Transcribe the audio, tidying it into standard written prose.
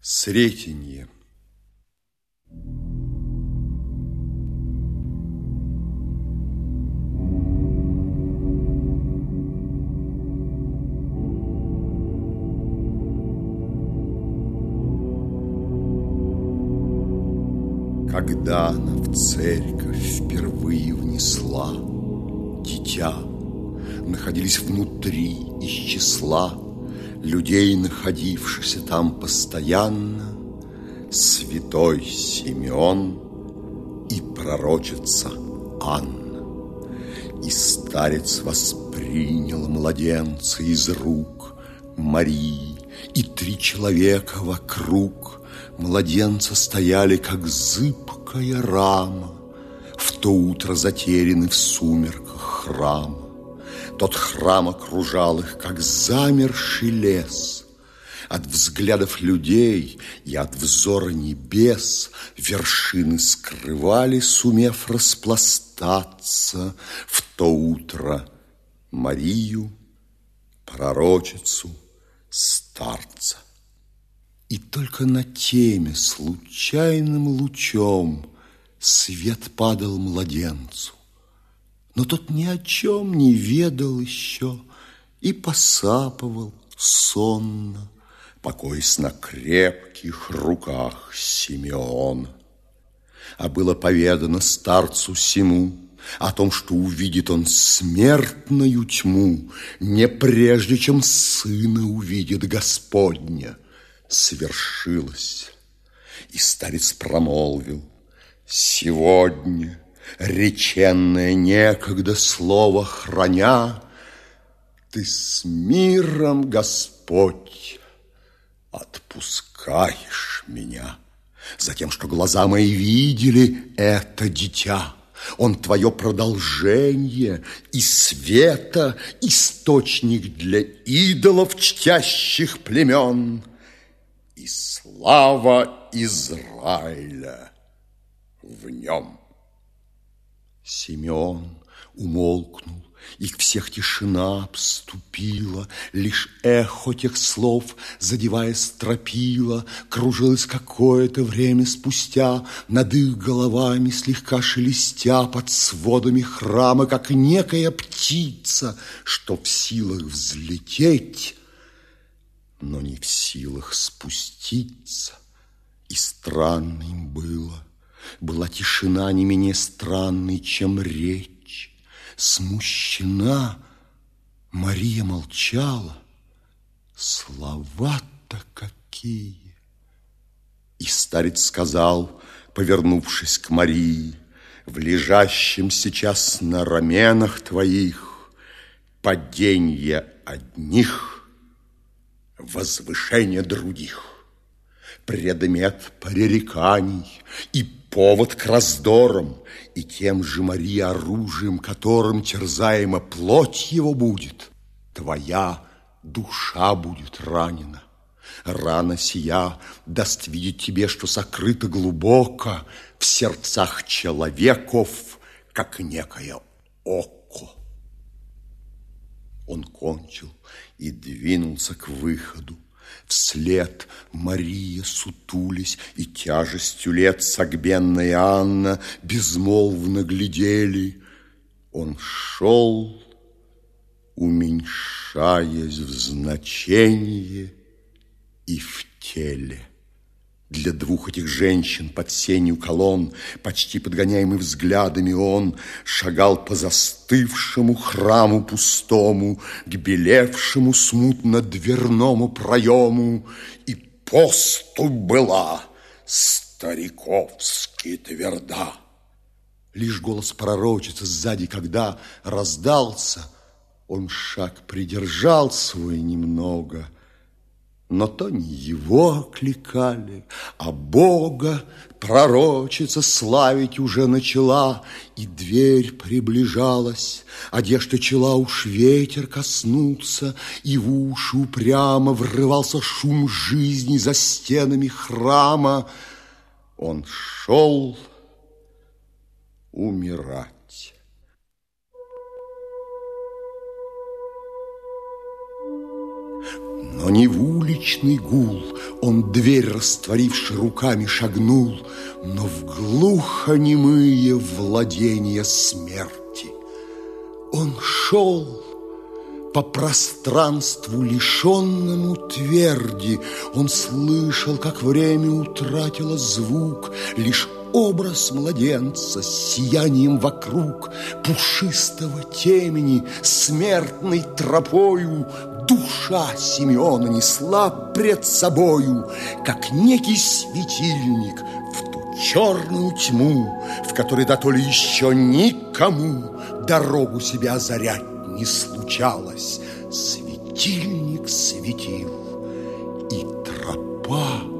Сретенье. Когда она в церковь впервые внесла дитя, находились внутри из числа людей, находившихся там постоянно, святой Симеон и пророчица Анна. И старец воспринял младенца из рук Марии, и 3 человека вокруг младенца стояли, как зыбкая рама, в то утро затеряны в сумерках храма. Тот храм окружал их, как замерший лес. От взглядов людей и от взора небес вершины скрывали, сумев распластаться в то утро Марию, пророчицу, старца. И только на теме случайным лучом свет падал младенцу. Но тот ни о чем не ведал еще и посапывал сонно, покоясь на крепких руках Симеона. А было поведано старцу сему о том, что увидит он смертную тьму, не прежде, чем сына увидит Господня. Свершилось. И старец промолвил: сегодня, реченное некогда слово храня, ты с миром, Господь, отпускаешь меня. Затем, что глаза мои видели это дитя, он твое продолжение и света, источник для идолов, чтящих племен, и слава Израиля в нем. Симеон умолкнул, их всех тишина обступила, лишь эхо тех слов, задевая стропила, кружилось какое-то время спустя над их головами, слегка шелестя под сводами храма, как некая птица, что в силах взлететь, но не в силах спуститься. И странно им было. Была тишина не менее странной, чем речь. Смущена Мария молчала. Слова-то какие! И старец сказал, повернувшись к Марии: в лежащем сейчас на раменах твоих паденье одних, возвышение других, предмет пререканий и повод к раздорам, и тем же, Мария, оружием, которым терзаема плоть его будет, твоя душа будет ранена. Рана сия даст видеть тебе, что сокрыто глубоко в сердцах человеков, как некое око. Он кончил и двинулся к выходу. Вслед Мария, сутулясь, и тяжестью лет согбенная Анна безмолвно глядели. Он шел, уменьшаясь в значении и в теле. Для 2 этих женщин под сенью колонн, почти подгоняемый взглядами, он шагал по застывшему храму пустому, к белевшему смутно дверному проему, и поступь была стариковски тверда. Лишь голос пророчицы сзади, когда раздался, он шаг придержал свой немного, но то не его окликали, а Бога пророчица славить уже начала, и дверь приближалась, одежды чела уж ветер коснулся, и в уши упрямо врывался шум жизни за стенами храма. Он шел умирать. Но не в уличный гул он, дверь растворивши, руками шагнул, но в глухонемые владения смерти. Он шел по пространству, лишенному тверди. Он слышал, как время утратило звук, лишь образ младенца с сиянием вокруг, пушистого темени, смертной тропою душа Симеона несла пред собою, как некий светильник, в ту черную тьму, в которой дотоле еще никому дорогу себя озарять не случалось. Светильник светил, и тропа